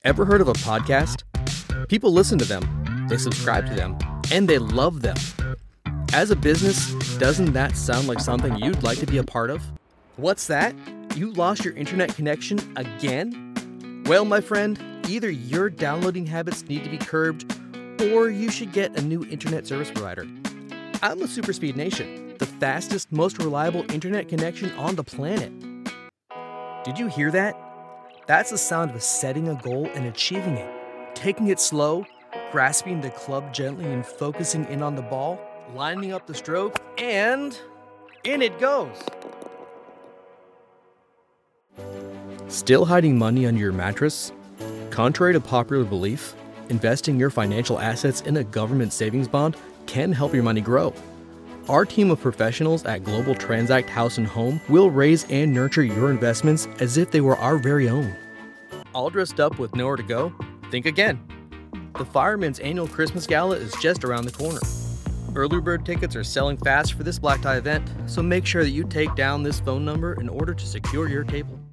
Ever heard of a podcast? People listen to them, they subscribe to them, and they love them. As a business, doesn't that sound like something you'd like to be a part of? What's that? You lost your internet connection again? Well, my friend, either your downloading habits need to be curbed, or you should get a new internet service provider. I'm with Superspeed Nation, the fastest, most reliable internet connection on the planet. Did you hear that? That's the sound of setting a goal and achieving it. Taking it slow, grasping the club gently and focusing in on the ball, lining up the stroke, and in it goes. Still hiding money under your mattress? Contrary to popular belief, investing your financial assets in a government savings bond can help your money grow. Our team of professionals at Global Transact House & Home will raise and nurture your investments as if they were our very own. All dressed up with nowhere to go? Think again. The Fireman's annual Christmas Gala is just around the corner. Early bird tickets are selling fast for this black tie event, so make sure that you take down this phone number in order to secure your table.